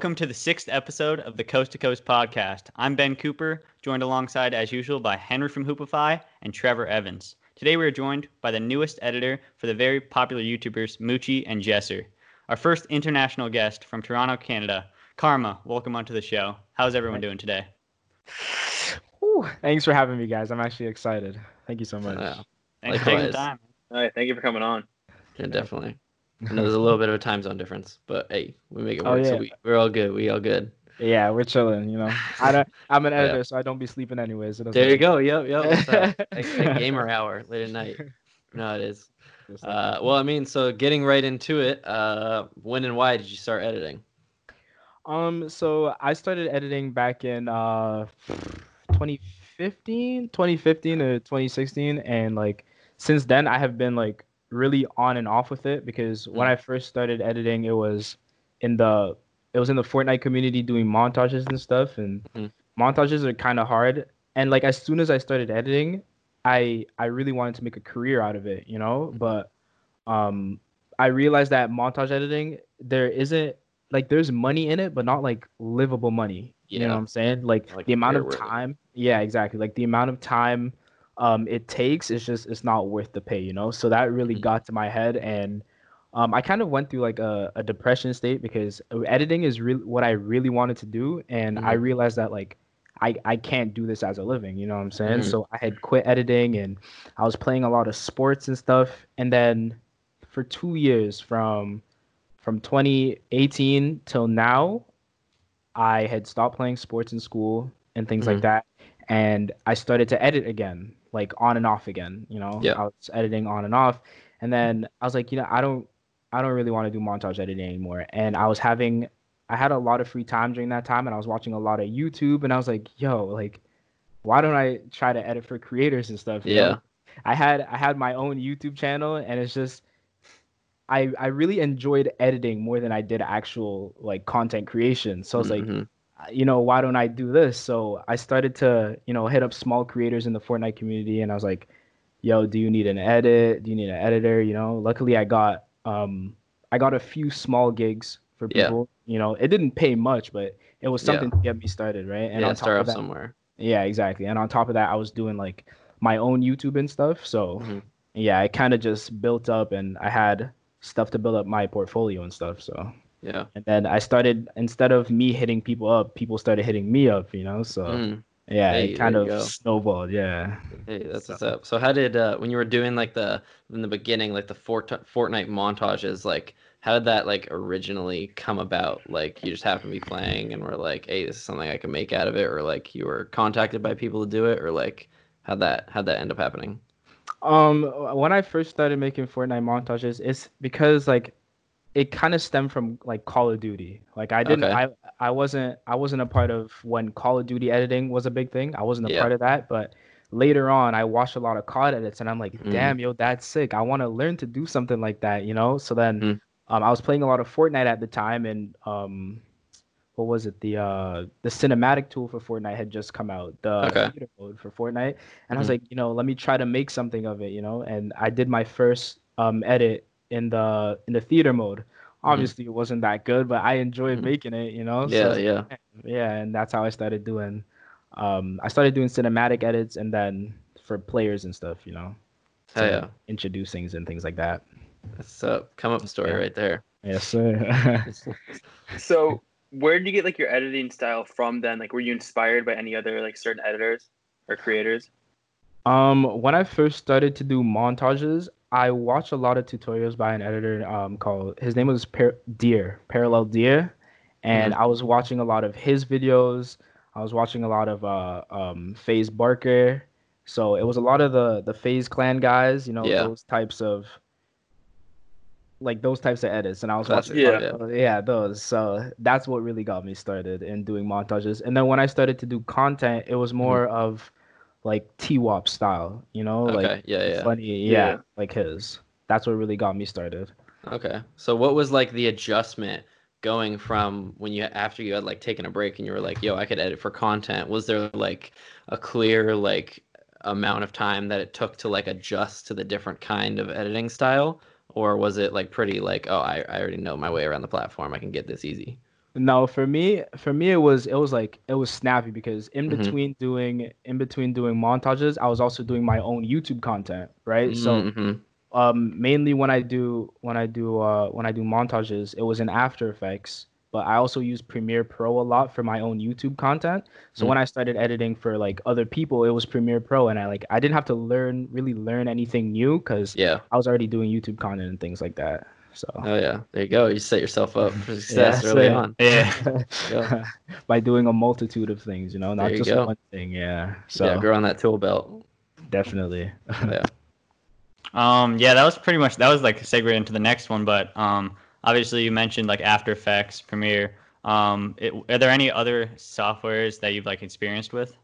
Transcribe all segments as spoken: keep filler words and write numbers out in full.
Welcome to the sixth episode of the Coast to Coast podcast. I'm Ben Cooper, joined alongside, as usual, by Henry from Hoopify and Trevor Evans. Today we are joined by the newest editor for the very popular YouTubers Moochie and Jesser. Our first international guest from Toronto, Canada, Karma. Welcome onto the show. How's everyone doing today? Ooh, thanks for having me, guys. I'm actually excited. Thank you so much. Yeah. Thanks for taking the time. All right, thank you for coming on. Yeah, definitely. I know there's a little bit of a time zone difference, but hey, we make it work. Oh, yeah. So we, we're all good. We all good. Yeah, we're chilling. You know, I don't, I'm an editor, Yeah. so I don't be sleeping anyways. So There you go. Yep, yep. It's that, that, that gamer hour late at night. No, it is. Uh, well, I mean, so getting right into it. Uh, when and why did you start editing? Um, so I started editing back in uh twenty fifteen, twenty fifteen to twenty sixteen, and like since then I have been like really on and off with it because when Mm. I first started editing, it was in the it was in the Fortnite community doing montages and stuff, and Mhm. montages are kind of hard. And like as soon as I started editing, I I really wanted to make a career out of it, you know. Mhm. But um, I realized that montage editing there isn't like there's money in it, but not like livable money. You know Yeah. what I'm saying? Like, Like the amount of career-worthy. time. Yeah, exactly. Like the amount of time um it takes is just it's not worth the pay, you know? So that really Mhm. got to my head, and um I kind of went through like a, a depression state because editing is really what I really wanted to do, and I Mhm. realized that like I, I can't do this as a living, you know what I'm saying? Mhm. So I had quit editing and I was playing a lot of sports and stuff. And then for two years from from twenty eighteen till now, I had stopped playing sports in school and things like Mhm. that. And I started to edit again, like on and off again, you know. Yeah. I was editing on and off. And then I was like, you know, I don't I don't really want to do montage editing anymore. And I was having I had a lot of free time during that time, and I was watching a lot of YouTube, and I was like, yo, like why don't I try to edit for creators and stuff, you know? Yeah. I had I had my own YouTube channel, and it's just I I really enjoyed editing more than I did actual like content creation. So I was like, Mhm. uh, you know, why don't I do this? So I started to, you know, hit up small creators in the Fortnite community, and I was like, yo, do you need an edit? Do you need an editor? You know, luckily I got um I got a few small gigs for Yeah. people. You know, it didn't pay much, but it was Yeah. something to get me started, right? And Yeah. on top Start of off that, somewhere. yeah, exactly. And on top of that, I was doing like my own YouTube and stuff. So Mhm. yeah, I kind of just built up, and I had stuff to build up my portfolio and stuff. So Yeah. and then I started instead of me hitting people up, people started hitting me up, you know. So Mhm. yeah, Hey, it there kind you of go. snowballed. Yeah. Hey, that's So what's up. So how did uh when you were doing like the in the beginning like the Fort Fortnite montages, like how did that like originally come about? Like you just happened to be playing and were like, hey, this is something I can make out of it, or like you were contacted by people to do it, or like how'd that how'd that end up happening? um, when I first started making Fortnite montages, it's because like it kind of stemmed from like Call of Duty. Like I didn't Okay. I I wasn't I wasn't a part of when Call of Duty editing was a big thing. I wasn't a Yeah. part of that, but later on I watched a lot of C O D edits, and I'm like, Mm. damn, yo, that's sick. I want to learn to do something like that, you know? So then Mm. um I was playing a lot of Fortnite at the time, and um what was it? The uh the cinematic tool for Fortnite had just come out, the Okay. theater mode for Fortnite. And I was Mhm. like, you know, let me try to make something of it, you know? And I did my first um edit in the in the theater mode. Mhm. Obviously it wasn't that good, but I enjoyed Mhm. making it, you know? So I Yeah, was like, yeah. "Man." Yeah, and that's how I started doing um I started doing cinematic edits, and then for players and stuff, you know, Hell to yeah. introduce things and things like that. That's a come up story Yeah. right there. Yes, sir. So, where did you get like your editing style from then? Like, were you inspired by any other like certain editors or creators? Um, when I first started to do montages, I watched a lot of tutorials by an editor um called his name was Par- Deer, Parallel Deer, and Mhm. I was watching a lot of his videos. I was watching a lot of uh um FaZe Barker. So it was a lot of the the FaZe Clan guys, you know, Yeah. those types of like those types of edits, and I was watching a Classic. lot Yeah. Yeah. of uh, yeah, those. So that's what really got me started in doing montages. And then when I started to do content, it was Mhm. more of like T-Wop style, you know, like Okay. Yeah, yeah. funny, yeah, Yeah. like his. That's what really got me started. Okay. So what was like the adjustment going from when you after you had like taken a break and you were like, yo, I could edit for content. Was there like a clear like amount of time that it took to like adjust to the different kind of editing style? Or was it like pretty like, oh, I, I already know my way around the platform. I can get this easy. No, for me, for me, it was it was like it was snappy because in Mm-hmm. between doing in between doing montages, I was also doing my own YouTube content, right? So Mm-hmm. um mainly when I do when I do uh when I do montages, it was in After Effects, but I also use Premiere Pro a lot for my own YouTube content. So when I started editing for like other people, it was Premiere Pro, and I like I didn't have to learn really learn anything new because Yeah. I was already doing YouTube content and things like that. So Oh yeah. There you go. You set yourself up for yeah, success that's early it. on. Yeah. Go. By doing a multitude of things, you know, There not you just go. one thing. Yeah. Yeah, So grow on that tool belt. definitely. Yeah. Um, yeah, that was pretty much that was like a segue into the next one, but um, obviously you mentioned like After Effects, Premiere. Um, it, are there any other softwares that you've like experienced with?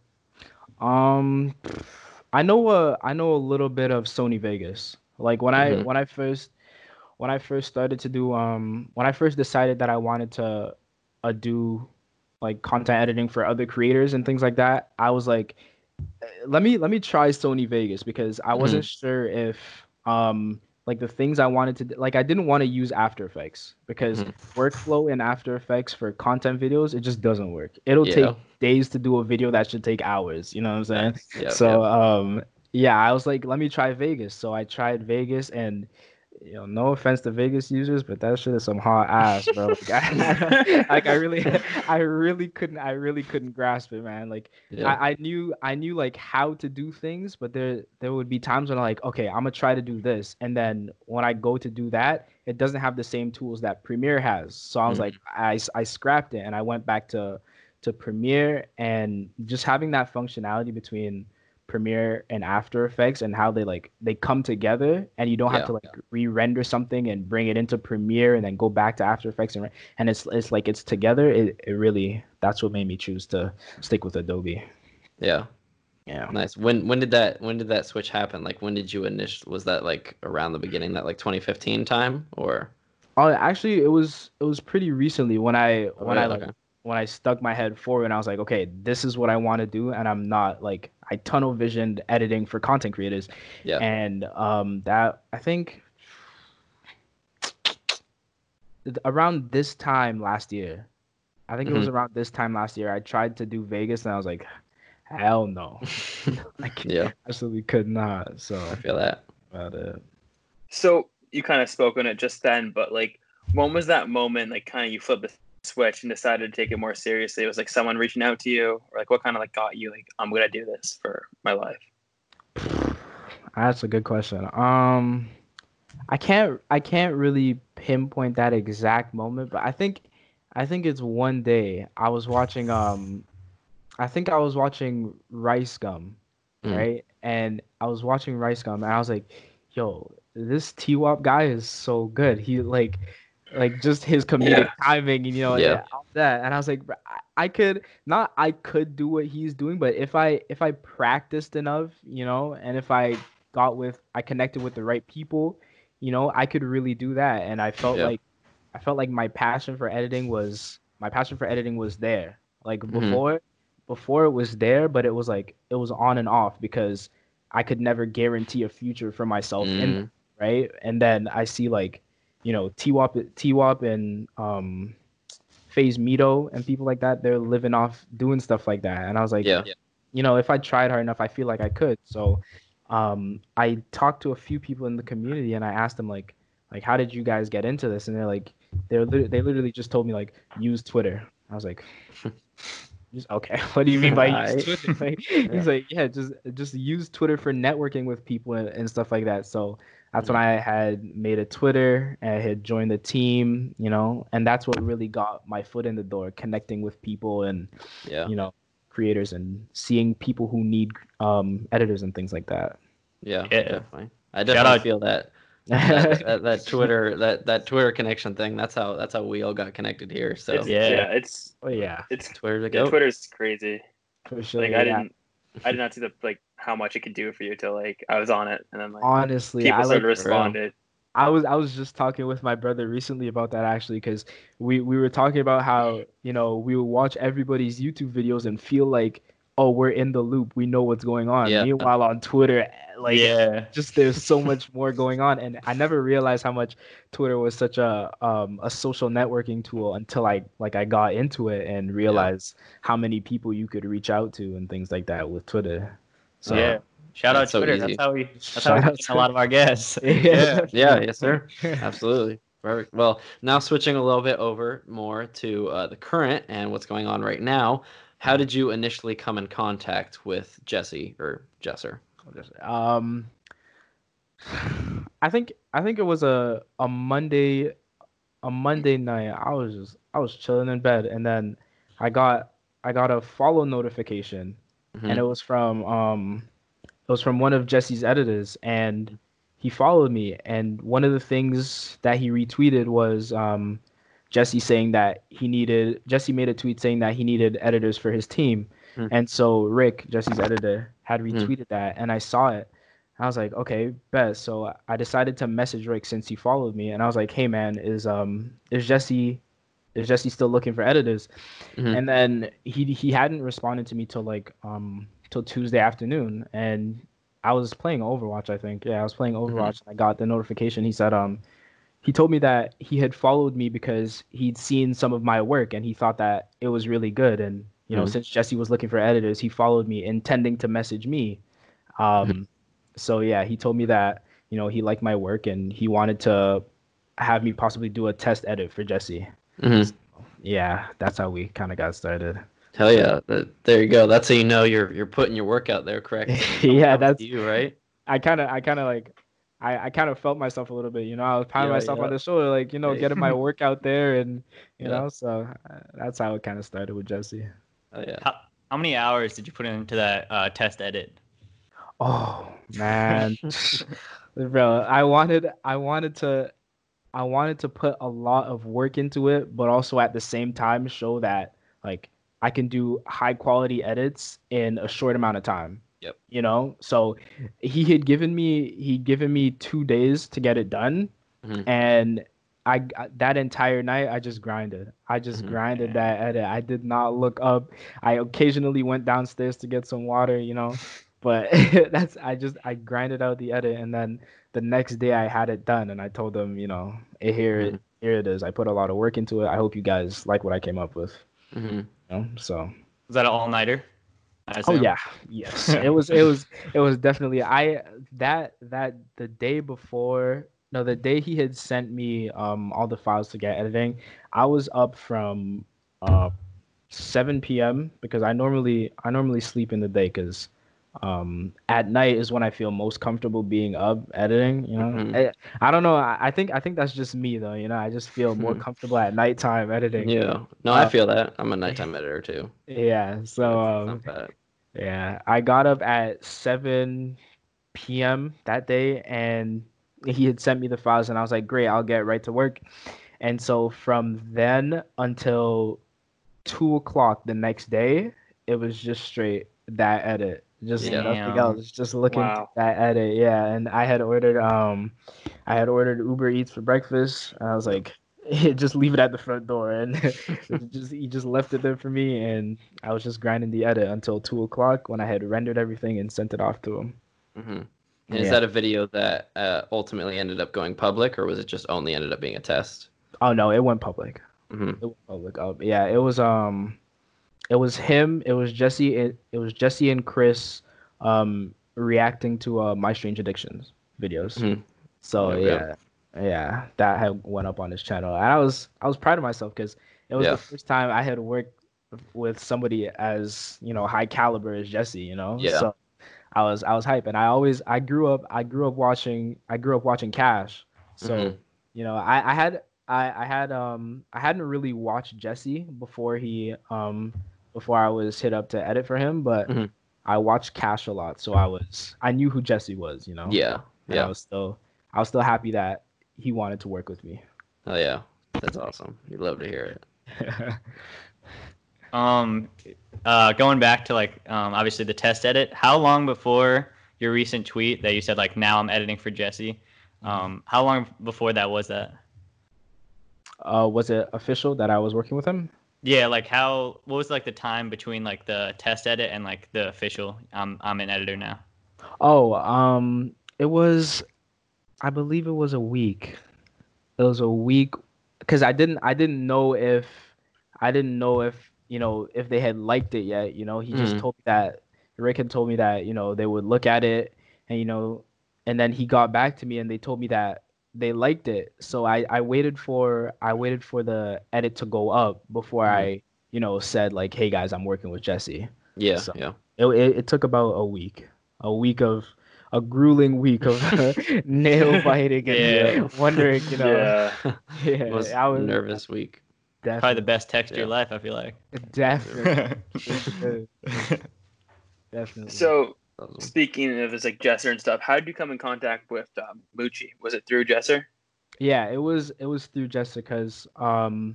Um, I know a I know a little bit of Sony Vegas. Like when I Mm-hmm. when I first when I first started to do um when I first decided that I wanted to uh, do like content editing for other creators and things like that, I was like, let me let me try Sony Vegas because I Mm-hmm. wasn't sure if um like the things I wanted to d- like I didn't want to use After Effects because Mm-hmm. workflow in After Effects for content videos it just doesn't work. It'll Yeah. take days to do a video that should take hours, you know what I'm saying? Facts. Yep. So Yep. um yeah, I was like let me try Vegas. So I tried Vegas and you know, no offense to Vegas users, but that shit is some hard ass, bro. Like I, like I really, I really couldn't, I really couldn't grasp it, man. Like Yeah. I, I knew, I knew like how to do things, but there, there would be times when I'm like, okay, I'm gonna try to do this, and then when I go to do that, it doesn't have the same tools that Premiere has. So I was like, Mm-hmm. I, I scrapped it, and I went back to, to Premiere, and just having that functionality between Premiere and After Effects and how they like they come together and you don't have Yeah. to like re-render something and bring it into Premiere and then go back to After Effects and re- and it's it's like it's together. It it really that's what made me choose to stick with Adobe. Yeah. Yeah. Nice. When when did that when did that switch happen? Like when did you initial was that like around the beginning, that like twenty fifteen time or Oh, actually, it was it was pretty recently when I oh when I really? like Okay. when I stuck my head forward and I was like, okay, this is what I want to do, and I'm not like I tunnel visioned editing for content creators, Yeah. and um that I think th- around this time last year. I think it was Mm-hmm. around this time last year. I tried to do Vegas and I was like, hell no. Like Yeah. absolutely could not. I So feel that. about it. So you kind of spoke on it just then, but like, when was that moment? Like, kind of you flipped the switch and decided to take it more seriously. It was like someone reaching out to you, or like what kind of like got you like, I'm gonna do this for my life. That's a good question. Um I can't I can't really pinpoint that exact moment, but I think I think it's one day I was watching um I think I was watching Rice Gum, Mm. right? And I was watching Rice Gum and I was like, yo, this T-Wop guy is so good. He like like just his comedic Yeah. timing and you know Yeah. yeah, all that. And I was like, "Bro, I, I could not I could do what he's doing, but if I if I practiced enough, you know, and if I got with I connected with the right people, you know, I could really do that. And I felt Yeah. like I felt like my passion for editing was my passion for editing was there. Like Mm-hmm. before before it was there, but it was like it was on and off because I could never guarantee a future for myself in that, Mm. right? And then I see like, you know, T-Wop T-Wop and um FaZe Mito and people like that, they're living off doing stuff like that. And I was like, Yeah. yeah, you know, if I tried hard enough, I feel like I could. So um I talked to a few people in the community and I asked them like like how did you guys get into this? And they're like they're lit- they literally just told me like use Twitter. I was like, just okay. What do you mean by use Alright. Twitter? Like, Yeah. he's like, yeah, just just use Twitter for networking with people and, and stuff like that. So that's when Mm. I had made a Twitter and I had joined the team, you know, and that's what really got my foot in the door, connecting with people and Yeah. you know, creators and seeing people who need um editors and things like that. Yeah. Yeah. Definitely. I Shout definitely out. feel that. That, that that Twitter that that Twitter connection thing. That's how that's how we all got connected here. So It's Yeah. yeah, it's Oh yeah, it's Twitter to yeah, go. Twitter's crazy. for sure. Like I Yeah. didn't I did not see the like how much it could do for you till like I was on it, and then like Honestly, I people like started For real. responding. I was I was just talking with my brother recently about that actually because we we were talking about how you know we would watch everybody's YouTube videos and feel like oh, we're in the loop, we know what's going on. Yeah. Meanwhile, on Twitter, like yeah. just there's so much more going on, and I never realized how much Twitter was such a um a social networking tool until I like I got into it and realized how many people you could reach out to and things like that with Twitter. So yeah. Shout out That's so Twitter. easy. That's how we. That's Shout how we out get a lot of our guests. yeah, Yeah, yes, sir. Absolutely. Perfect. Well, now switching a little bit over more to uh, the current and what's going on right now. How did you initially come in contact with Jesse or Jesser? Um, I think I think it was a a Monday a Monday night. I was just I was chilling in bed, and then I got I got a follow notification, Mhm. and it was from um it was from one of Jesse's editors, and he followed me. And one of the things that he retweeted was um Jesse saying that he needed Jesse made a tweet saying that he needed editors for his team. Hmm. And so Rick, Jesse's editor, had Hmm. retweeted that, and I saw it. I was like, okay, bet. So I decided to message Rick since he followed me, and I was like, hey man, is um is Jesse is Jesse still looking for editors? Mhm. And then he he hadn't responded to me till like um till Tuesday afternoon, and I was playing Overwatch, I think. Yeah, I was playing Overwatch. And I got the notification. He said um he told me that he had followed me because he'd seen some of my work and he thought that it was really good. And you know, Mhm. since Jesse was looking for editors, he followed me intending to message me. Um, so yeah, he told me that you know he liked my work and he wanted to have me possibly do a test edit for Jesse. Mhm. Yeah, that's how we kind of got started. Hell yeah! That, there you go. That's how you know you're you're putting your work out there, correct? Yeah, Coming that's to you, right? I kind of I kind of like I, I kind of felt myself a little bit, you know. I was patting Yeah, myself on yeah. the shoulder, like you know, Hey. getting my work out there, and you Yeah. know, so uh, that's how it kind of started with Jesse. Oh yeah. How, how many hours did you put into that uh, test edit? Oh man, bro, I wanted I wanted to I wanted to put a lot of work into it, but also at the same time show that like I can do high quality edits in a short amount of time. Yep. You know, so he had given me he'd given me two days to get it done, Mhm. and I that entire night I just grinded. I just Mhm. grinded that edit. I did not look up. I occasionally went downstairs to get some water, you know, but that's I just I grinded out the edit, and then the next day I had it done, and I told them, you know, "Eh, here it Mhm. here it is. I put a lot of work into it. I hope you guys like what I came up with." Mhm. You know, so. Was that an all nighter? Oh yeah, yes. It was it was it was definitely I that that the day before no the day he had sent me um all the files to get editing, I was up from uh seven p m because I normally I normally sleep in the day because um at night is when I feel most comfortable being up editing, you know. Mhm. I, I don't know, I, I think I think that's just me though, you know. I just feel more Mhm. comfortable at nighttime editing. Yeah. No, I Uh, feel that. I'm a nighttime editor too. yeah, So so it's, it's um not bad. yeah, I got up at seven p m that day and he had sent me the files and I was like, great, I'll get right to work. And so from then until two o'clock the next day, it was just straight that edit. Just Yeah. nothing Damn. else. Just looking through Wow. that edit. Yeah. And I had ordered um I had ordered Uber Eats for breakfast. And I was Yep. like, just leave it at the front door. And it just he just left it there for me and I was just grinding the edit until two o'clock when I had rendered everything and sent it off to him. Mhm. And is Yeah. that a video that uh, ultimately ended up going public, or was it just only ended up being a test? Oh no, it went public. Mhm. It went public. Uh, yeah, it was um it was him, it was Jesse it, it was Jesse and Chris um reacting to uh My Strange Addictions videos. Mhm. So Yep, yeah. yep. Yeah, that had went up on his channel. And I was I was proud of myself because it was Yeah. the first time I had worked with somebody as, you know, high caliber as Jesse, you know. Yeah. So I was I was hype and I always I grew up I grew up watching I grew up watching Cash. So, Mhm. you know, I I had I I had um I hadn't really watched Jesse before he um before I was hit up to edit for him, but Mhm. I watched Cash a lot, so I was I knew who Jesse was, you know. Yeah. And I Yeah. was still I was still happy that he wanted to work with me. Oh yeah. That's awesome. You'd love to hear it. Um, uh, going back to like um, obviously the test edit. How long before your recent tweet that you said like now I'm editing for Jesse? Um, how long before that was that? Uh, was it official that I was working with him? Yeah, like how what was like the time between like the test edit and like the official I'm I'm an editor now. Oh, um, it was, I believe it was a week. It was a week because I didn't I didn't know if I didn't know if you know if they had liked it yet. You know, he just Mhm. told me that Rick had told me that you know they would look at it and you know, and then he got back to me and they told me that they liked it. So I I waited for I waited for the edit to go up before Mhm. I you know said like, hey guys, I'm working with Jesse. Yeah, So yeah. it it, it took about a week, a week of a grueling week of nail biting and Yeah. wondering, you know. Yeah. Yeah, Most I was nervous week. Probably the definitely, best text of your Yeah. life, I feel like. definitely, for sure, definitely. So Awesome. speaking of this like Jesser and stuff, how did you come in contact with um, Moochie? Was it through Jesser? Yeah, it was it was through Jessica's. Um,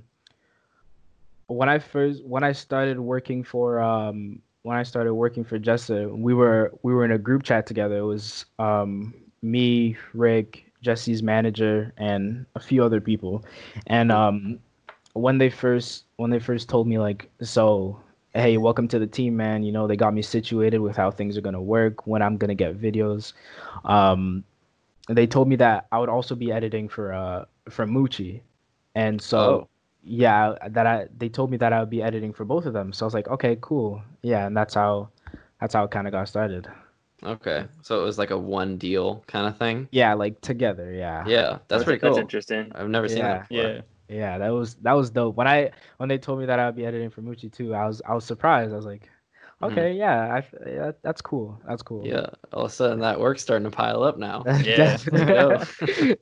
when I first when I started working for um when I started working for Jessa, we were we were in a group chat together. It was um me, Rick, Jesse's manager, and a few other people. And um when they first when they first told me like, so hey, welcome to the team, man. You know, they got me situated with how things are gonna work, when I'm gonna get videos. Um, they told me that I would also be editing for uh for Muchi, and so Oh, yeah, that I they told me that I would be editing for both of them. So I was like, okay, cool, yeah, and that's how that's how it kind of got started. okay. So it was like a one deal kind of thing. Yeah, like together, yeah, Yeah, that's That's pretty that's cool. interesting. I've never seen that yeah. before. Yeah. Yeah, that was that was dope. When I when they told me that I would be editing for Muchi too, I was I was surprised. I was like, Hmm. okay, yeah, I yeah, that's cool. That's cool. Yeah, all of a sudden that work's starting to pile up now. Yeah. Let's go. Definitely.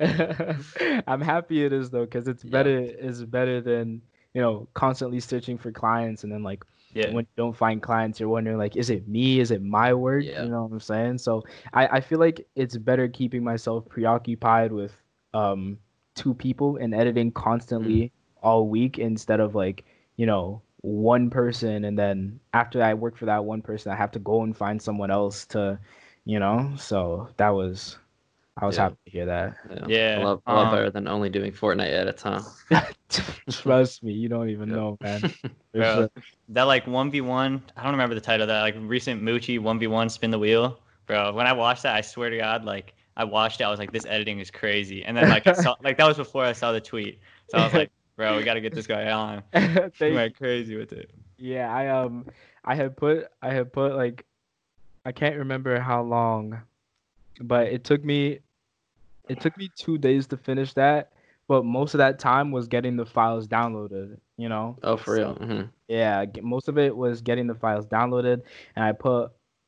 I'm happy it is though, because it's Yeah. better it's better than, you know, constantly searching for clients and then like Yeah. when you don't find clients, you're wondering like, is it me? Is it my work? Yeah. You know what I'm saying? So I, I feel like it's better keeping myself preoccupied with um two people and editing Mhm. constantly all week instead of like, you know, one person and then after I work for that one person, I have to go and find someone else to, you know. So that was I was Yeah. happy to hear that. Yeah. A Yeah. lot a lot Um better than only doing Fortnite edits, huh? Trust me, you don't even Yep. know, man. For bro, sure. that like one v one, I don't remember the title of that, like recent Moochie one v one spin the wheel. Bro, when I watched that, I swear to God, like I watched it, I was like, this editing is crazy. And then like I saw like that was before I saw the tweet. So I was like, bro, we gotta get this guy on. He Thank went crazy with it. Yeah, I um I had put I had put like I can't remember how long, but it took me it took me two days to finish that, but most of that time was getting the files downloaded, you know? Oh, for real. So Hmm. yeah, g- most of it was getting the files downloaded, and I put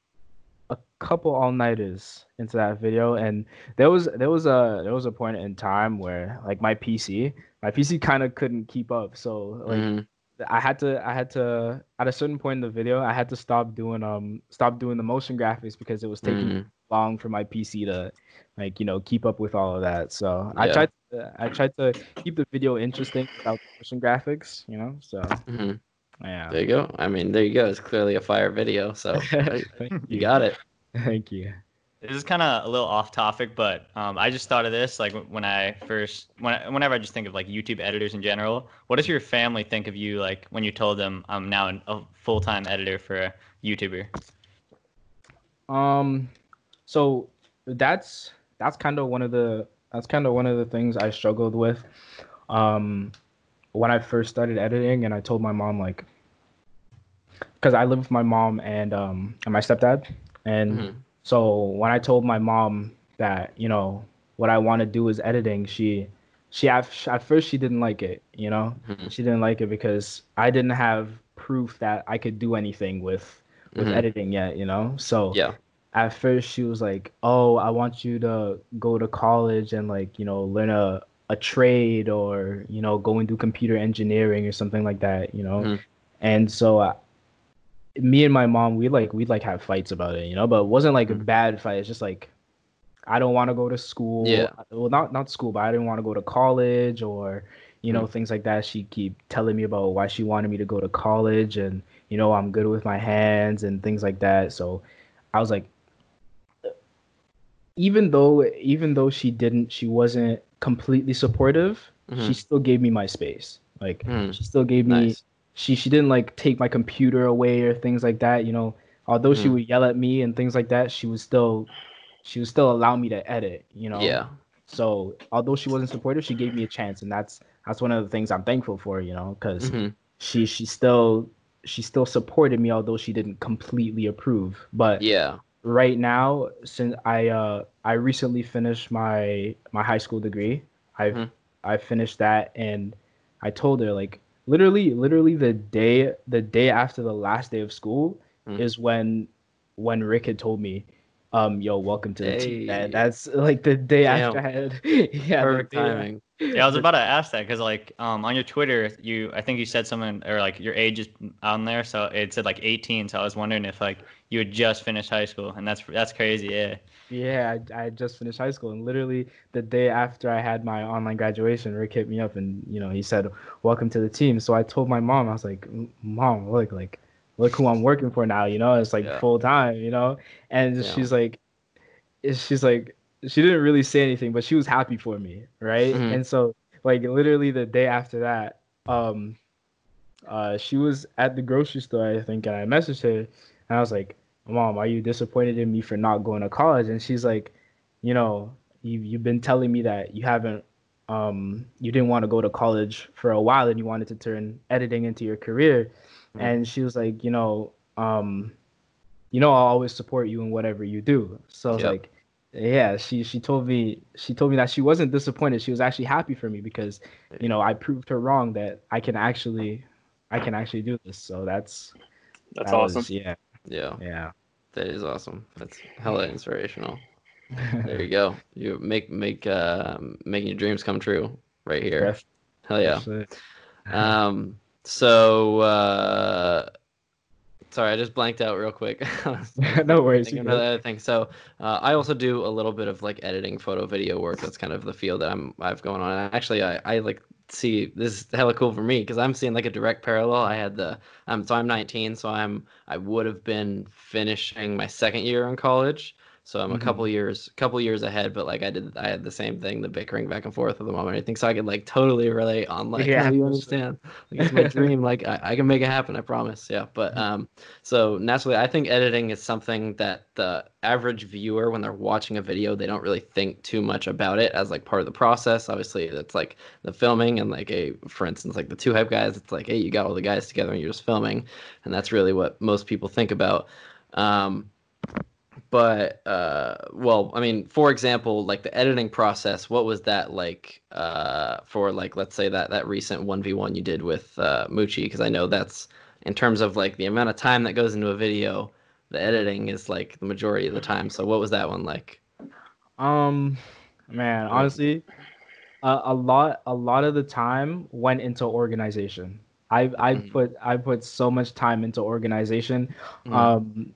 a couple all-nighters into that video, and there was there was a there was a point in time where like my P C, my P C kind of couldn't keep up. So like Hmm. I had to I had to at a certain point in the video, I had to stop doing um stop doing the motion graphics because it was taking Hmm. long for my P C to like, you know, keep up with all of that. So I Yeah. tried to, I tried to keep the video interesting without motion graphics, you know. So Hmm. yeah. There you go. I mean, there you go. It's clearly a fire video, so uh, Thank you you. got it. Thank you. This is kind of a little off topic, but um, I just thought of this like when I first, when I, whenever I just think of like YouTube editors in general. What does your family think of you like when you told them I'm now an, a full time editor for a YouTuber? Um, so that's that's kind of one of the that's kind of one of the things I struggled with. Um, when I first started editing, and I told my mom like, because I live with my mom and um and my stepdad, and Hmm. so when I told my mom that you know what I want to do is editing, she she at, at first she didn't like it, you know, Hmm. she didn't like it because I didn't have proof that I could do anything with with Hmm. editing yet, you know, so Yeah. at first she was like, "Oh, I want you to go to college and like, you know, learn a a trade or, you know, go and do computer engineering or something like that, you know." Hmm. And so uh, me and my mom, we like we'd like have fights about it, you know, but it wasn't like a Hmm. bad fight. It's just like I don't want to go to school. Yeah. Well, not not school, but I didn't want to go to college or, you Hmm. know, things like that. She keep telling me about why she wanted me to go to college and, you know, I'm good with my hands and things like that. So I was like, even though even though she didn't she wasn't completely supportive, she Hmm. still gave me my space. Like Hmm. she still gave me Nice. she she didn't like take my computer away or things like that. You know, although she Mhm. would yell at me and things like that, she was still she would still allow me to edit. You know, Yeah. so although she wasn't supportive, she gave me a chance, and that's that's one of the things I'm thankful for. You know, because hmm she she still she still supported me, although she didn't completely approve. But Yeah. right now, since I uh I recently finished my my high school degree, I've Mhm. I finished that, and I told her like literally literally the day the day after the last day of school Mhm. is when when Rick had told me, um, yo, welcome to the team. That Hey. that's like the day after I Damn. had yeah the Perfect day timing. Yeah, I was the, about to ask that because like um on your Twitter, you I think you said something or like your age is on there, so it said like eighteen. So I was wondering if like you had just finished high school, and that's that's crazy. Yeah. yeah I, I had just finished high school, and literally the day after I had my online graduation, Rick hit me up and you know he said welcome to the team. So I told my mom, I was like, Mom, look like look who I'm working for now. You know, it's like Yeah. full time. You know, and Yeah. she's like she's like she didn't really say anything, but she was happy for me, right? hmm And so like literally the day after that, um, uh, she was at the grocery store, I think, and I messaged her, and I was like, "Mom, are you disappointed in me for not going to college?" And she's like, "You know, you you've been telling me that you haven't, um, you didn't want to go to college for a while, and you wanted to turn editing into your career." And she was like, "You know, um, you know I'll always support you in whatever you do." So I was Yep. like, yeah, she she told me she told me that she wasn't disappointed. She was actually happy for me because, you know, I proved her wrong that I can actually I can actually do this. So that's That's that awesome. was yeah, Yeah. yeah. That is awesome. That's hella inspirational. There you go. You make make uh making your dreams come true right here. Def- Hell yeah. Definitely. Um. So uh, sorry, I just blanked out real quick. I was, I was No thinking, worries, you thinking of good. another thing. So uh, I also do a little bit of like editing, photo, video work. That's kind of the field that I'm I've going on. And actually, I I like see this is hella cool for me because I'm seeing like a direct parallel. I had the um so I'm nineteen, so I'm I would have been finishing my second year in college. So I'm a couple Hmm. years, couple years ahead, but like I did, I had the same thing, the bickering back and forth at the moment. I think so. I could like totally relate on like, no, Yeah, you for understand. Like it's my sure. dream. Like I, I can make it happen. I promise. Yeah. But um, so naturally, I think editing is something that the average viewer, when they're watching a video, they don't really think too much about it as like part of the process. Obviously, it's like the filming and like a, for instance, like the Two Hype guys. It's like, hey, you got all the guys together and you're just filming, and that's really what most people think about. Um, but uh, well, I mean, for example, like the editing process, what was that like uh, for like let's say that that recent one v one you did with uh, Muchi? Because I know that's in terms of like the amount of time that goes into a video, the editing is like the majority of the time. So what was that one like? Um, man, Or, honestly, a, a lot a lot of the time went into organization. I I mm-hmm, put I put so much time into organization. mm-hmm, Um,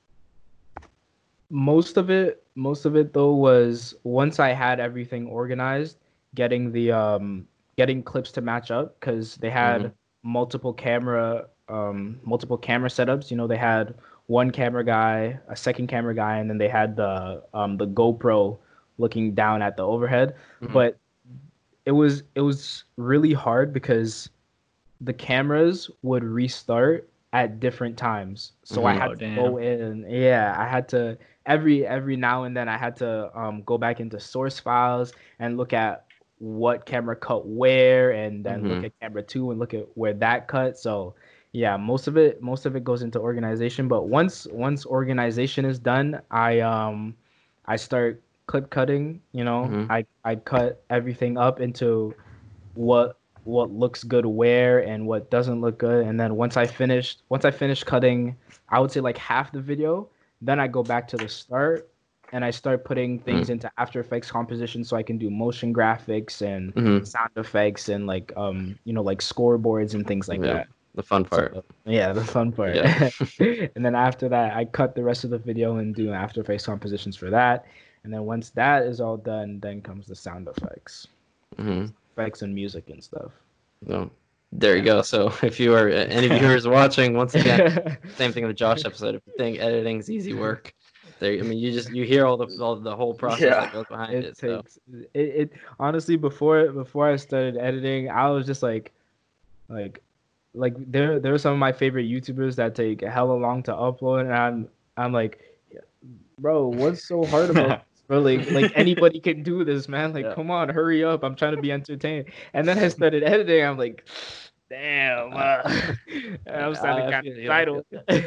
most of it most of it though was once I had everything organized, getting the um getting clips to match up because they mm-hmm, had multiple camera um multiple camera setups. You know, they had one camera guy, a second camera guy, and then they had the um the GoPro looking down at the overhead. mm-hmm. But it was it was really hard because the cameras would restart at different times. So I mm-hmm. had Oh to go damn. in. Yeah, I had to every every now and then I had to um, go back into source files and look at what camera cut where, and then look mm-hmm. at camera two and look at where that cut. So yeah, most of it most of it goes into organization. But once once organization is done, I um I start clip cutting. You know, mm-hmm. I I cut everything up into what what looks good where and what doesn't look good. And then once I finished once I finished cutting, I would say like half the video, then I go back to the start and I start putting things into After Effects composition so I can do motion graphics and Mm-hmm. sound effects and like um you know like scoreboards and things like Yeah, that. the fun So part. yeah, the fun part. Yeah. And then after that, I cut the rest of the video and do After Effects compositions for that. And then once that is all done, then comes the sound effects mm-hmm. effects and music and stuff. So there you Yeah. go. So if you are any viewers watching, once again, same thing in the Josh episode. If you think editing's easy work, there. I mean, you just you hear all the all the whole process Yeah. that goes behind It it. So takes it, it honestly before before I started editing, I was just like like like there there are some of my favorite YouTubers that take hella long to upload, and I'm I'm like, bro, what's so hard about this? Bro, like like anybody can do this, man. Like, Yeah. come on, hurry up. I'm trying to be entertained. And then I started editing. I'm like, damn. Uh, and I'm starting I kind feel of you, I feel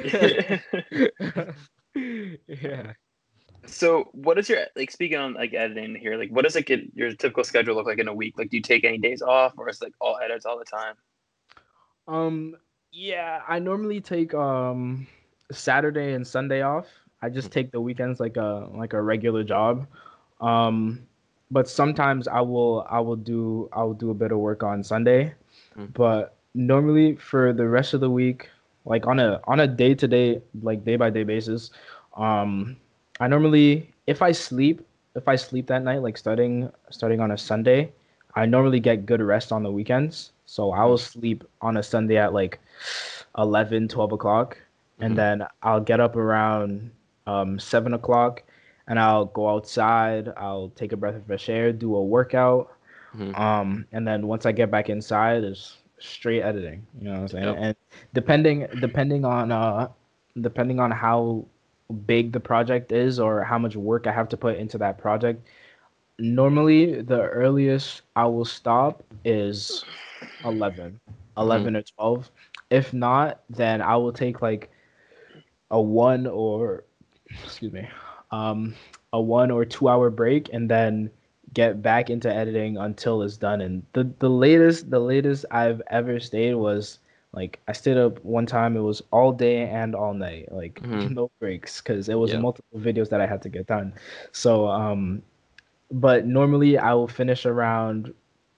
title. Yeah. So what is your like speaking on like editing here? Like what does like it, your typical schedule look like in a week? Like do you take any days off or is it like all edits all the time? Um, yeah, I normally take um Saturday and Sunday off. I just take the weekends like a like a regular job. Um, but sometimes I will I will do I will do a bit of work on Sunday. Mhm. But normally for the rest of the week, like on a on a day to day like day by day basis, um, I normally if I sleep if I sleep that night like starting starting on a Sunday, I normally get good rest on the weekends. So I will sleep on a Sunday at like eleven, twelve o'clock. And Mhm. then I'll get up around um, seven o'clock and I'll go outside. I'll take a breath of fresh air, do a workout. Mhm. Um, and then once I get back inside, it's straight editing. You know what I'm saying? Yep. And depending depending on uh depending on how big the project is or how much work I have to put into that project, normally the earliest I will stop is eleven, Mhm. eleven or twelve. If not, then I will take like a one or excuse me, um, a one or two hour break and then get back into editing until it's done. And the the latest the latest I've ever stayed was like I stayed up one time. It was all day and all night, like Mhm. no breaks, because it was Yeah. multiple videos that I had to get done. So um, but normally I will finish around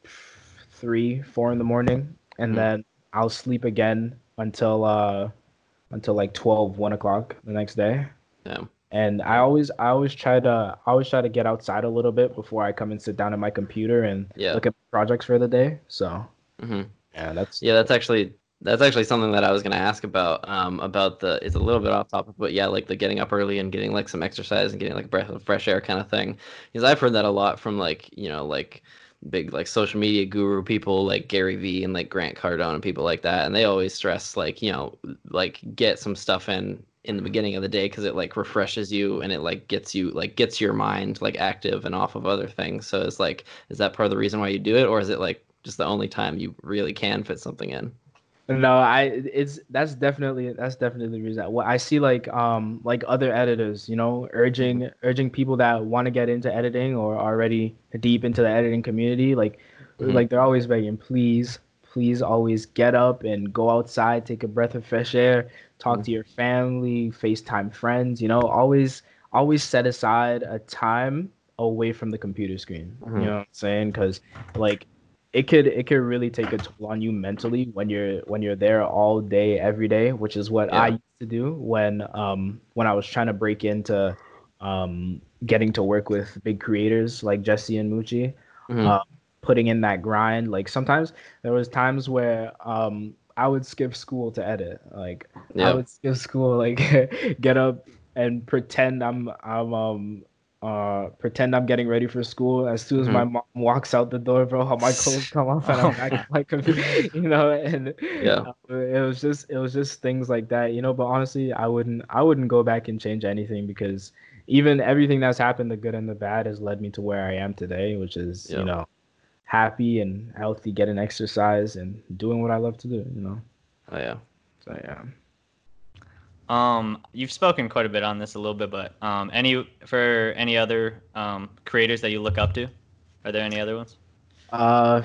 three, four in the morning, and Mhm. then I'll sleep again until uh until like twelve, one o'clock the next day. Yeah. And I always I always try to I always try to get outside a little bit before I come and sit down at my computer and Yeah. look at projects for the day. So Mhm. yeah, that's Yeah, that's actually that's actually something that I was gonna ask about. Um, about the it's a little bit off topic, but yeah, like the getting up early and getting like some exercise and getting like a breath of fresh air kind of thing. Because I've heard that a lot from like you know like big like social media guru people like Gary Vee and like Grant Cardone and people like that, and they always stress like you know like get some stuff in in the beginning of the day because it like refreshes you and it like gets you like gets your mind like active and off of other things. So it's like, is that part of the reason why you do it, or is it like just the only time you really can fit something in? no, I it's that's definitely that's definitely the reason. What I see like um like other editors, you know, Mhm. urging urging people that want to get into editing or are already deep into the editing community, like Mhm. like they're always begging, please, please always get up and go outside, take a breath of fresh air, talk Mhm. to your family, FaceTime friends, you know, always always set aside a time away from the computer screen. You Mhm. know what I'm saying? Because like it could it could really take a toll on you mentally when you're when you're there all day every day, which is what I Yeah. used to do when um when I was trying to break into um getting to work with big creators like Jesse and Mucci, Mhm. uh, putting in that grind. Like sometimes there was times where um I would skip school to edit. Like I Yeah. would skip school, like get up and pretend I'm I'm um uh pretend I'm getting ready for school. As soon as my Mhm. mom walks out the door, bro, how my clothes come off and I'm Oh back my. at my computer, you know, and Yeah. uh, it was just it was just things like that, you know. But honestly, I wouldn't I wouldn't go back and change anything because even everything that's happened, the good and the bad, has led me to where I am today, which is, you Yeah. know, happy and healthy, getting exercise and doing what I love to do, you know. Oh yeah. So yeah. Um, you've spoken quite a bit on this a little bit, but um, any for any other um creators that you look up to? Are there any other ones? Uh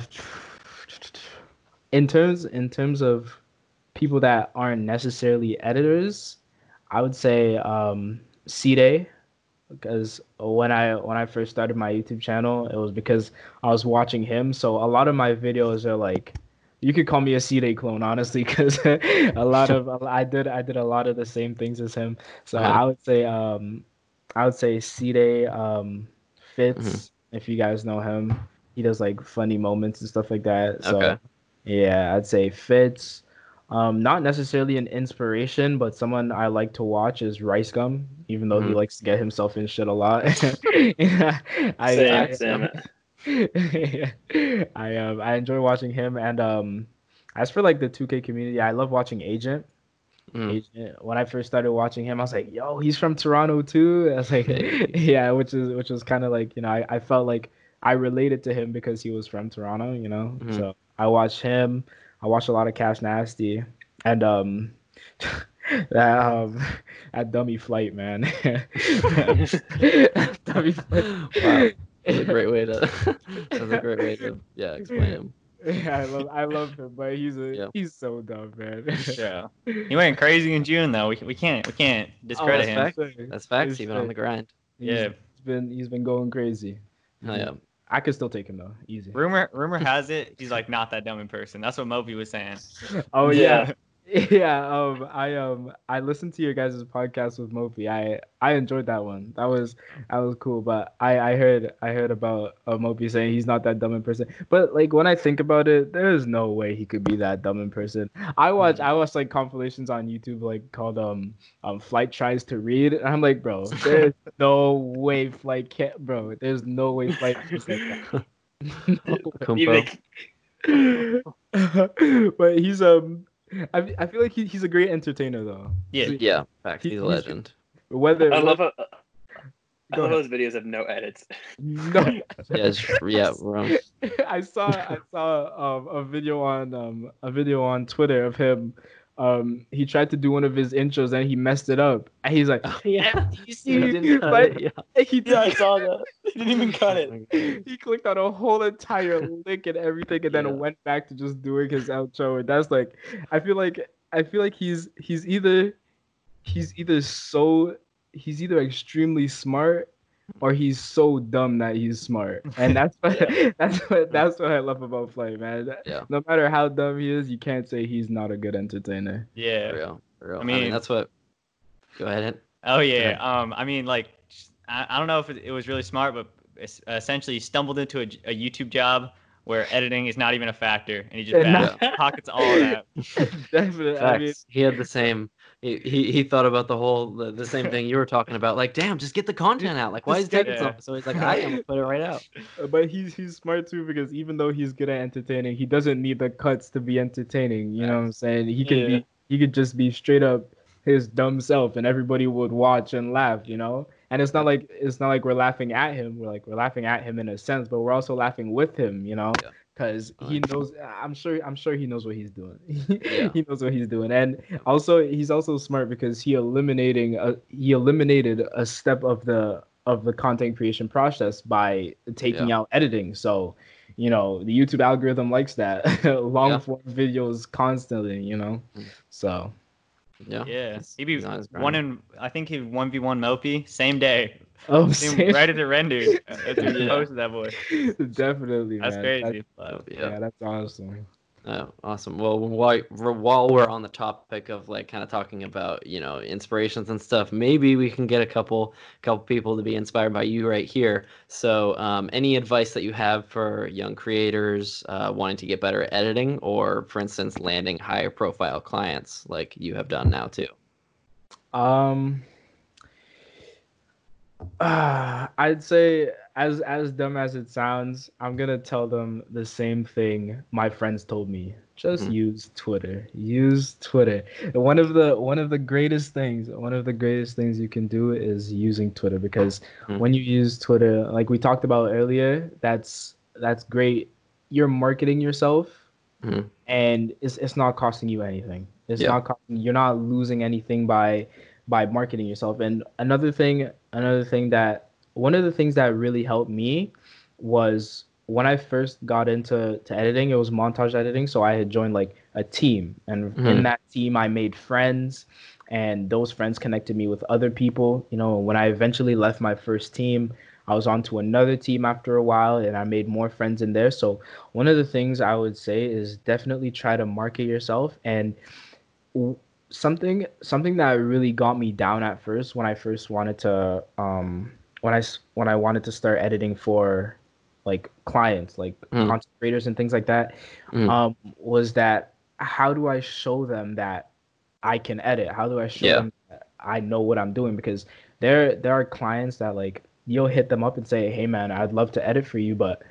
in terms in terms of people that aren't necessarily editors, I would say um C-Day, because when I when I first started my YouTube channel, it was because I was watching him. So a lot of my videos are like, you could call me a C-Day clone, honestly, because a lot of I did I did a lot of the same things as him. So Uh-huh. I would say um I would say C-Day, um Mhm. Fitz, if you guys know him. He does like funny moments and stuff like that. So Okay. yeah, I'd say Fitz. Um, not necessarily an inspiration, but someone I like to watch is Rice Gum, even though he Mhm. likes to get himself in shit a lot. Yeah, I Same, I same. I um I enjoy watching him and um As for like the two K community, I love watching Agent. Mm. Agent. When I first started watching him, I was like, "Yo, he's from Toronto too." I was like, Hey. "Yeah," which is which was kind of like you know I, I felt like I related to him because he was from Toronto, you know. Mhm. So I watched him. I watched a lot of Cash Nasty, and um, that um, that dummy flight, man. Dummy flight. Wow, that's a great way to. That's a great way to yeah explain him. Yeah, I love I love him, but he's a Yeah. he's so dumb, man. Yeah. He went crazy in June though. We, we can't we can't discredit that's him. fact. That's facts, even on the grind. He's, Yeah. he's been he's been going crazy. Oh, yeah. I could still take him though, easy. Rumor rumor has it he's like not that dumb in person. That's what Moby was saying. Oh yeah. Yeah. Yeah, um I um I listened to your guys' podcast with Mopi. I I enjoyed that one. That was that was cool, but I I heard I heard about uh, Mopi saying he's not that dumb in person. But like when I think about it, there's no way he could be that dumb in person. I watch I watch like compilations on YouTube like called um um Flight Tries to Read, and I'm like, bro, there's no way Flight can't, bro. There's no way Flight is like that. No way. Kumpo. But he's um I, I feel like he, he's a great entertainer though. Yeah. Yeah, facts. He- He's a he's- legend. Whether I love a, I Go love ahead. those videos of no edits. no, Yeah, it's, yeah, wrong. I saw I saw um, a video on um a video on Twitter of him. Um, he tried to do one of his intros and he messed it up. And he's like, Yeah, you see, he didn't cut but it, yeah. he Yeah, I did. saw that. He didn't even cut it. He clicked on a whole entire link and everything, and then Yeah. went back to just doing his outro. And that's like, I feel like I feel like he's he's either he's either so he's either extremely smart or he's so dumb that he's smart. And that's what that's what that's what I love about Flay, man. Yeah. No matter how dumb he is, you can't say he's not a good entertainer. Yeah. For real, for real. I I mean, mean- that's what. Go ahead. Oh yeah. Um, I mean, like, I, I don't know if it, it was really smart, but es- essentially he stumbled into a, a YouTube job where editing is not even a factor, and he just Yeah, back, pockets all of that. Definitely. I mean, Facts. He had the same. He, he he thought about the whole the, the same thing you were talking about. Like, damn, just get the content out. Like, why is it Just taking get- so? Yeah. So he's like, I am gonna put it right out. but he's he's smart too because even though he's good at entertaining, he doesn't need the cuts to be entertaining. You know what I'm saying? He can Yeah. be he could just be straight up his dumb self and everybody would watch and laugh, you know? And it's not like it's not like we're laughing at him. We're like we're laughing at him in a sense, but we're also laughing with him, you know? Yeah. Because I he like knows I'm sure I'm sure he knows what he's doing. Yeah. He knows what he's doing. And also he's also smart because he eliminating a, he eliminated a step of the of the content creation process by taking Yeah. out editing. So, you know, the YouTube algorithm likes that long Yeah. form videos constantly, you know. Mm. So Yeah. Yeah. He's- He'd be he's on his grind. one in. I think he one v one Mopi same day. oh, Same, same- right as it rendered. That's who Yeah. posted that boy. definitely, That's man. crazy. That- But, yeah. Yeah. that's awesome. Oh, awesome. Well, while while we're on the topic of like kind of talking about you know inspirations and stuff, maybe we can get a couple couple people to be inspired by you right here. So, um, any advice that you have for young creators uh, wanting to get better at editing, or for instance, landing higher profile clients like you have done now too? Um, uh, I'd say as as dumb as it sounds, I'm gonna tell them the same thing my friends told me. Just Mhm. use Twitter. Use Twitter. One of the one of the greatest things, one of the greatest things you can do is using Twitter because Mhm. when you use Twitter, like we talked about earlier, that's that's great. You're marketing yourself Mhm. and it's it's not costing you anything. It's Yeah. not costing, you're not losing anything by by marketing yourself. And another thing, another thing that one of the things that really helped me was when I first got into to editing, it was montage editing. So I had joined like a team, and in Mhm. that team, I made friends, and those friends connected me with other people. You know, when I eventually left my first team, I was on to another team after a while, and I made more friends in there. So one of the things I would say is definitely try to market yourself. And w- something something that really got me down at first when I first wanted to um when I s- when I wanted to start editing for like clients, like Mm. content creators and things like that, Mm. um, was that how do I show them that I can edit? How do I show Yeah. them that I know what I'm doing? Because there there are clients that like you'll hit them up and say, "Hey man, I'd love to edit for you, but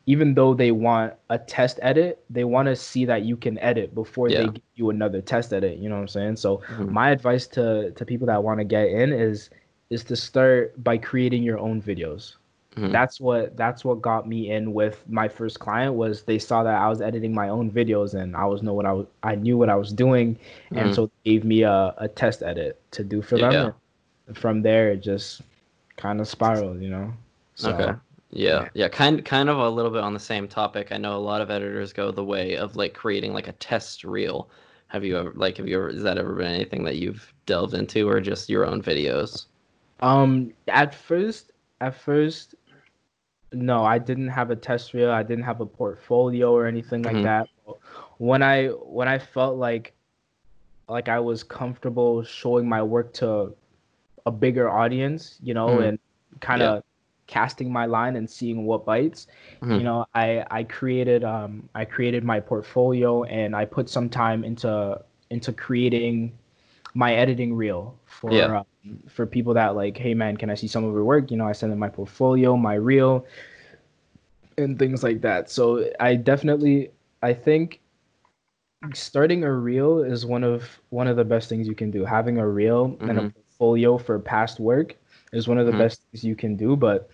even though they want a test edit, they want to see that you can edit before Yeah. they give you another test edit. You know what I'm saying? So Mhm. my advice to to people that want to get in is is to start by creating your own videos. Mhm. That's what that's what got me in with my first client was they saw that I was editing my own videos and I was know what I was I knew what I was doing, and Mhm. so they gave me a, a test edit to do for them. Yeah. And from there, it just kind of spiraled, you know. So Okay. Yeah. yeah. Yeah. Kind kind of a little bit on the same topic. I know a lot of editors go the way of like creating like a test reel. Have you ever like have you ever has that ever been anything that you've delved into or just your own videos? Um, at first, at first, no, I didn't have a test reel. I didn't have a portfolio or anything like Mhm. that. When I when I felt like like I was comfortable showing my work to a bigger audience, you know, Mhm. and kind Yeah. of casting my line and seeing what bites, you Mhm. know, I I created um I created my portfolio and I put some time into into creating my editing reel for Yeah. um, for people that like, hey man, can I see some of your work? You know, I send them my portfolio, my reel, and things like that. So I definitely I think starting a reel is one of one of the best things you can do. Having a reel and a Mhm. portfolio for past work is one of the Mhm. best things you can do. But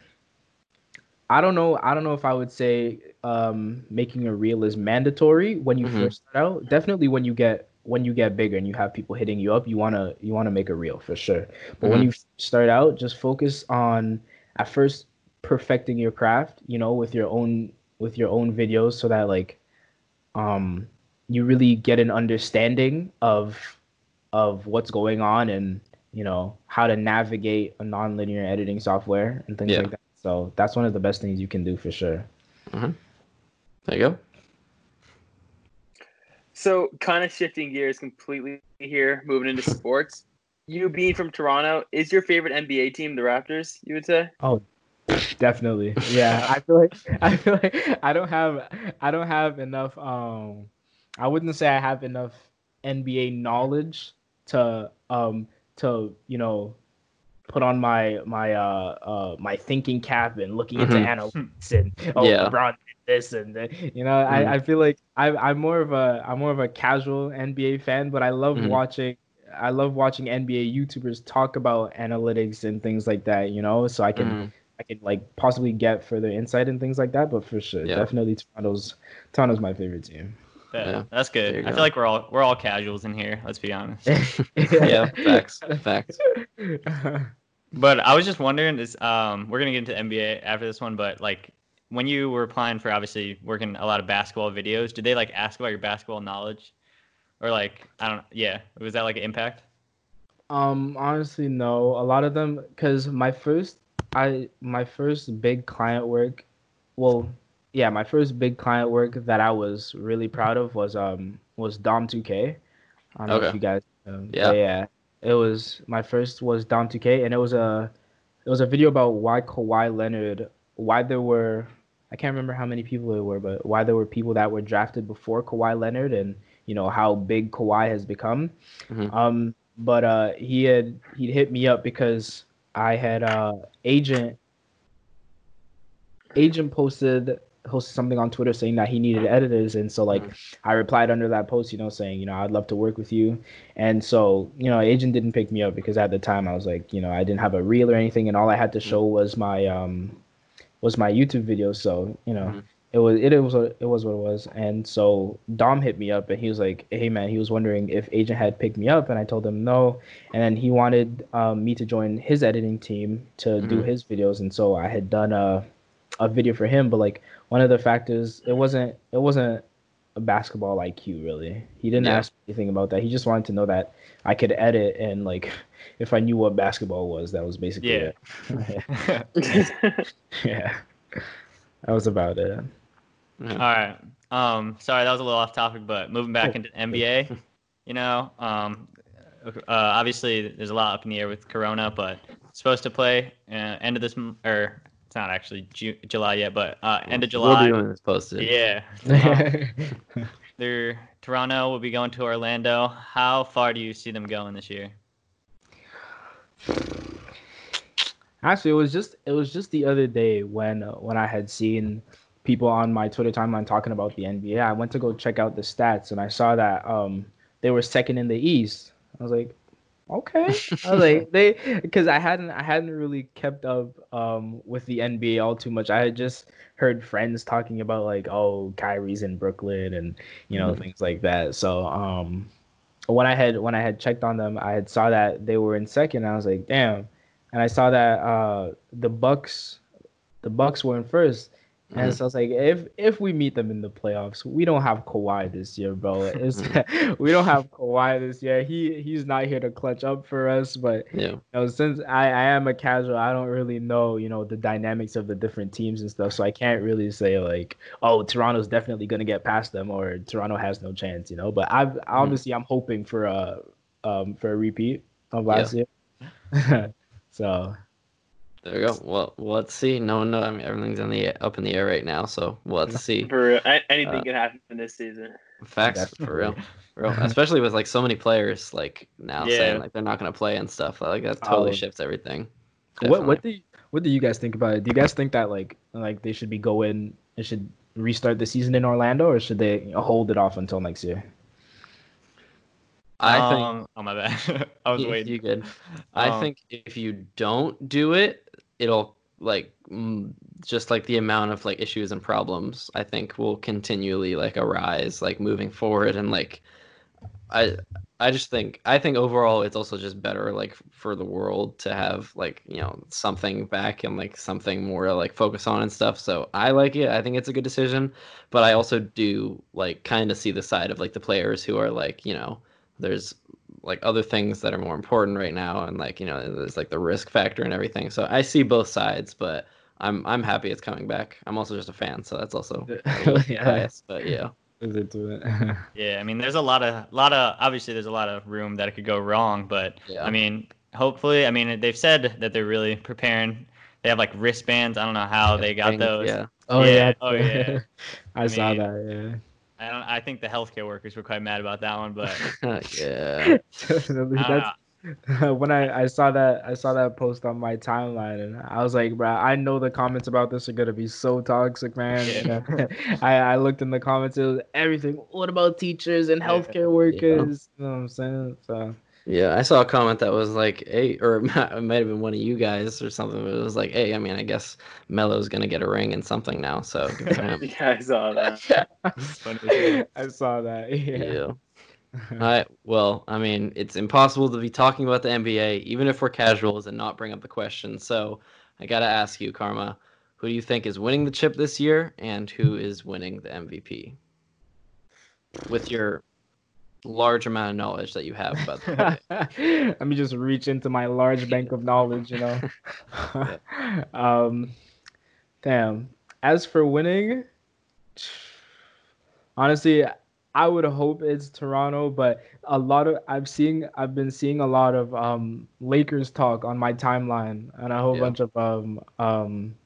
I don't know. I don't know if I would say um, making a reel is mandatory when you Mhm. first start out. Definitely when you get when you get bigger and you have people hitting you up, you wanna you wanna make a reel for sure. But when Mhm. you start out, just focus on at first perfecting your craft. You know, with your own with your own videos, so that like um you really get an understanding of of what's going on and you know how to navigate a nonlinear editing software and things Yeah. like that. So that's one of the best things you can do for sure. Mhm. There you go. So, kind of shifting gears completely here, moving into sports. You being from Toronto, is your favorite N B A team the Raptors? You would say? Oh, definitely. Yeah, I feel like I feel like I don't have I don't have enough um I wouldn't say I have enough N B A knowledge to um to, you know, put on my my uh uh my thinking cap and looking into Mhm. analytics and oh Yeah. LeBron did this and the, you know Mhm. I, I feel like I I'm more of a I'm more of a casual N B A fan, but I love Mhm. watching I love watching N B A YouTubers talk about analytics and things like that, you know, so I can Mhm. I can like possibly get further insight and things like that. But for sure, Yeah. definitely Toronto's Toronto's my favorite team. Bet. Yeah. That's There good. you I go. feel like we're all we're all casuals in here. Let's be honest. Yeah. Facts. Facts. But I was just wondering, is um we're gonna get into N B A after this one, but like when you were applying for obviously working a lot of basketball videos, did they like ask about your basketball knowledge, or like I don't yeah, was that like an impact? Um, honestly, no. A lot of them, because my first, I my first big client work, well, yeah, my first big client work that I was really proud of was um was Dom two K. I don't know if Okay. you guys, um, but Yeah. yeah, it was my first was Dom two K, and it was a it was a video about why Kawhi Leonard, why there were, I can't remember how many people there were, but why there were people that were drafted before Kawhi Leonard, and you know how big Kawhi has become. Mhm. Um, but uh, he had he'd hit me up because I had uh agent agent posted posted something on Twitter saying that he needed editors, and so like Mhm. I replied under that post, you know, saying you know I'd love to work with you, and so you know agent didn't pick me up because at the time I was like you know I didn't have a reel or anything, and all I had to Mhm. show was my um was my YouTube video. So you know, Mhm. it was it, it was what it was what it was. And so Dom hit me up and he was like, "Hey man," he was wondering if Agent had picked me up, and I told him no. And then he wanted um, me to join his editing team to do Mhm. his videos, and so I had done a a video for him. But like one of the factors, it wasn't it wasn't a basketball I Q really. He didn't Yeah. ask me anything about that. He just wanted to know that I could edit and like if I knew what basketball was. That was basically Yeah. it. Yeah. That was about it. All Yeah. right. Um, sorry, that was a little off topic, but moving back Oh, into N B A, you know, um, uh, obviously there's a lot up in the air with Corona, but it's supposed to play uh, end of this m- or it's not actually Ju- July yet, but uh, end of We'll be July. when it's posted. Yeah. Um, they're Toronto will be going to Orlando. How far do you see them going this year? Actually, it was just it was just the other day when uh, when I had seen people on my Twitter timeline talking about the N B A. I went to go check out the stats, and I saw that um they were second in the East. I was like, okay. I was like they because I hadn't I hadn't really kept up um with the N B A all too much. I had just heard friends talking about like, oh, Kyrie's in Brooklyn and you know Mhm. things like that. So um when I had when I had checked on them, I had saw that they were in second. And I was like, damn. And I saw that uh the Bucks the Bucks were in first. And Mhm. so I was like, if if we meet them in the playoffs, we don't have Kawhi this year, bro. It's Mhm. we don't have Kawhi this year. He he's not here to clutch up for us. But Yeah. you know, since I, I am a casual, I don't really know, you know, the dynamics of the different teams and stuff. So I can't really say like, oh, Toronto's definitely gonna get past them or Toronto has no chance, you know. But I've Mhm. obviously I'm hoping for a um for a repeat of Yeah. last year. So There we go. Well, let's see. No one know. I mean, everything's in the up in the air right now, so we'll have to see. For real. A- anything Uh, can happen this season. Facts for real, definitely. for real. Especially with like so many players like now saying Yeah. like they're not gonna play and stuff. Like that totally Oh, shifts everything. what Definitely. what do you, what do you guys think about it? Do you guys think that like like they should be going they should restart the season in Orlando or should they hold it off until next year? I think Um, oh my bad. I was you, waiting. you good. I Um, think if you don't do it, it'll like mm, just like the amount of like issues and problems I think will continually like arise like moving forward and like I I just think I think overall it's also just better like for the world to have like you know something back and like something more to like focus on and stuff. So I like it. I think it's a good decision, but I also do like kind of see the side of like the players who are like you know there's like other things that are more important right now and like you know there's like the risk factor and everything. So I see both sides, but I'm I'm happy it's coming back. I'm also just a fan, so that's also a little Yeah, biased, but yeah. is it to it? yeah, I mean, there's a lot of, lot of, obviously, there's a lot of room that it could go wrong, but I Yeah. mean, hopefully, I mean, they've said that they're really preparing. They have like wristbands. I don't know how Yeah, they got rings, those. yeah. Oh Yeah. yeah, Oh yeah. I I saw mean, that. I don't. I think the healthcare workers were quite mad about that one, but Yeah. Yeah, definitely. I don't That's know. when I I saw that I saw that post on my timeline and I was like, bro, I know the comments about this are gonna be so toxic, man. Yeah. And uh, I I looked in the comments, it was everything. What about teachers and Yeah. healthcare Yeah. workers? You know what I'm saying? So Yeah, I saw a comment that was like, "Hey," or it might have been one of you guys or something. But it was like, "Hey, I mean, I guess Melo's gonna get a ring and something now, so good for him." Yeah, I saw that. It's funny as hell. I saw that. Yeah. Yeah. All right. Well, I mean, it's impossible to be talking about the N B A, even if we're casuals, and not bring up the question. So I gotta ask you, Karma, who do you think is winning the chip this year, and who is winning the M V P? With your large amount of knowledge that you have about the Let me just reach into my large bank of knowledge, you know. Yeah. um, damn. As for winning, honestly, I would hope it's Toronto, but a lot of I've seen I've been seeing a lot of um Lakers talk on my timeline and a whole Yeah. bunch of um um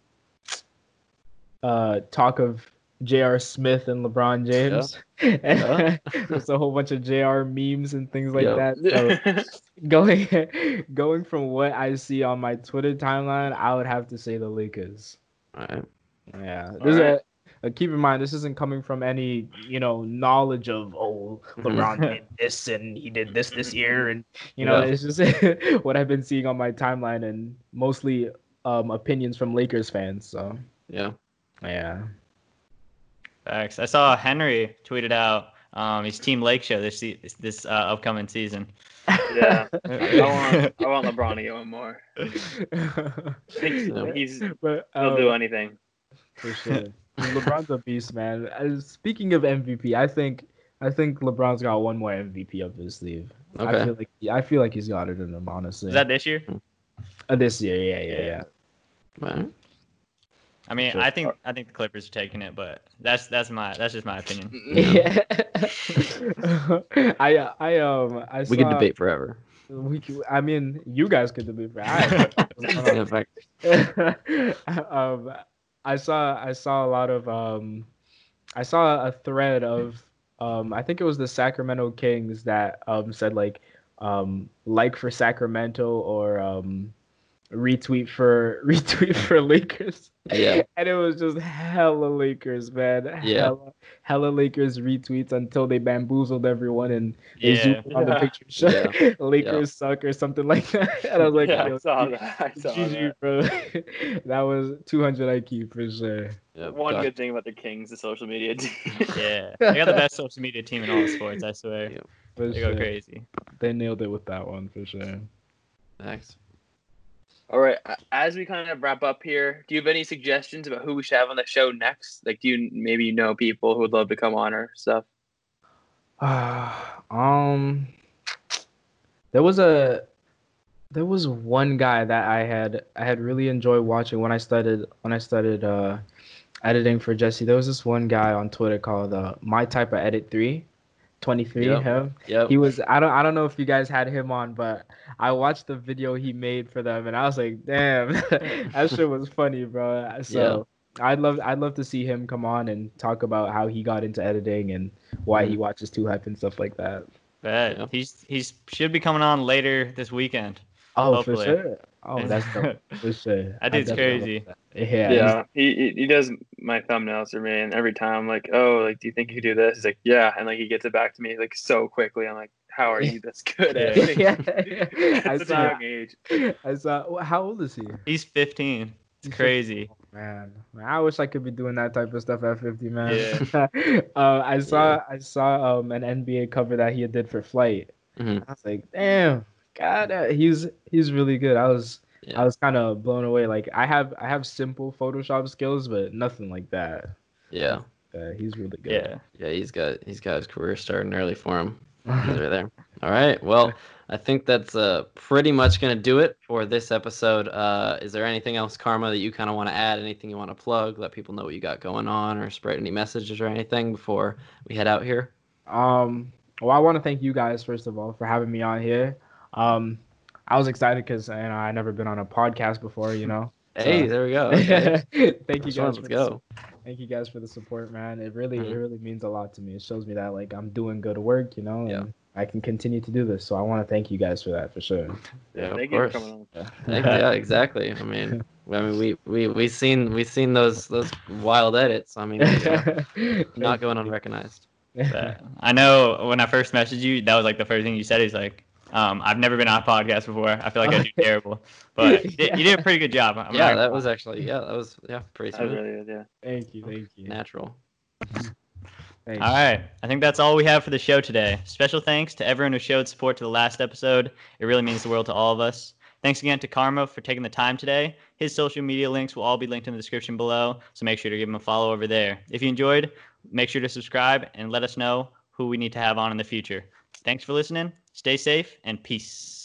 uh talk of J R. Smith and LeBron James. Yeah. There's a whole bunch of J R memes and things like Yep. that. So going going from what I see on my Twitter timeline, I would have to say the Lakers. All right. Yeah, All this is right. a, uh, keep in mind this isn't coming from any you know knowledge of oh LeBron Mhm. did this and he did this this year and you know Yeah. it's just what I've been seeing on my timeline and mostly um opinions from Lakers fans. So Yeah. yeah. Facts. I saw Henry tweeted out um, his Team Lake show this se- this uh, upcoming season. Yeah. I want I want LeBron to get one more. I think Yeah. he's But he'll do um, anything. for sure. LeBron's a beast, man. As, speaking of M V P, I think I think LeBron's got one more M V P up his sleeve. I Okay. feel like I feel like he's got it in him, honestly. Is that this year? Uh, this year, yeah, yeah, Yeah. yeah. All right. I mean, Sure. I think I think the Clippers are taking it, but that's that's my that's just my opinion. Yeah. I I um I We could saw debate forever. we could- I mean you guys could debate for I In fact, um I saw I saw a lot of um I saw a thread of um I think it was the Sacramento Kings that um said like um like for Sacramento or um retweet for retweet for Lakers. Yeah. And it was just hella Lakers, man. Yeah. Hella, hella Lakers retweets until they bamboozled everyone and they Yeah. zoomed in on the Yeah. picture. Shut- Yeah. Lakers suck or something like that. And I was like, Yeah, I yo, saw that. I saw G G, that. bro. That was two hundred I Q for sure. Yeah. One God. good thing about the Kings, the social media team. Yeah. They got the best social media team in all of sports, I swear. Yeah. For They sure. go crazy. They nailed it with that one for sure. Thanks. All right. a- As we kind of wrap up here, do you have any suggestions about who we should have on the show next? Like, do you maybe you know people who would love to come on or stuff? um, there was a there was one guy that I had I had really enjoyed watching when I started when I started uh editing for Jesse. There was this one guy on Twitter called uh, My Type of Edit three. twenty-three, Yep. him. Yep. He was I don't I don't know if you guys had him on, but I watched the video he made for them and I was like, damn, that shit was funny, bro. So I'd love I'd love to see him come on and talk about how he got into editing and why he Mhm. watches Two Hype and stuff like that. Bet. Yeah. He's he's should be coming on later this weekend. Oh, Hopefully. for sure. Oh, that's dope. For sure. That I dude's definitely crazy. love that. Yeah. Yeah, he he- he does my thumbnails for me, and every time I'm like, "Oh, like, do you think you could do this?" He's like, "Yeah," and like he gets it back to me like so quickly. I'm like, "How are you this good at Yeah. it?" Yeah. I At such a saw young age. I saw how old is he? He's fifteen. It's He's crazy. Man, man, I wish I could be doing that type of stuff at fifty, man. Yeah. uh, I saw I saw um an N B A cover that he did for Flight. Mhm. I was like, damn, God, uh, he's he's really good. I was Yeah. I was kind of blown away. Like I have I have simple Photoshop skills, but nothing like that. Yeah. Uh, he's really good. Yeah. Yeah. He's got he's got his career starting early for him. He's right there. All right. Well, I think that's uh, pretty much going to do it for this episode. Uh, is there anything else, Karma, that you kind of want to add? Anything you want to plug? Let people know what you got going on, or spread any messages or anything before we head out here? Um, well, I want to thank you guys first of all for having me on here. Um, I was excited because you know I never been on a podcast before, you know. Hey, So- there we go. Okay. Thank you Sure, guys. let's for the go. Thank you guys for the support, man. It really, Mhm. it really means a lot to me. It shows me that like I'm doing good work, you know, and Yeah. I can continue to do this. So I want to thank you guys for that for sure. Yeah, of Thank you for course. coming on. Thank you. Yeah, exactly. I mean, I mean, we we we seen we seen those those wild edits. I mean, you know, not going unrecognized. But I know when I first messaged you, that was like the first thing you said. He's like, um, I've never been on a podcast before. I feel like I do terrible. But you did, you did a pretty good job. I'm Yeah, not- that was actually yeah, that was yeah, pretty That was smooth, really good. Yeah. Thank you, thank you. natural. Thank All right. I think that's all we have for the show today. Special thanks to everyone who showed support to the last episode. It really means the world to all of us. Thanks again to Karma for taking the time today. His social media links will all be linked in the description below, so make sure to give him a follow over there. If you enjoyed, make sure to subscribe and let us know who we need to have on in the future. Thanks for listening. Stay safe and peace.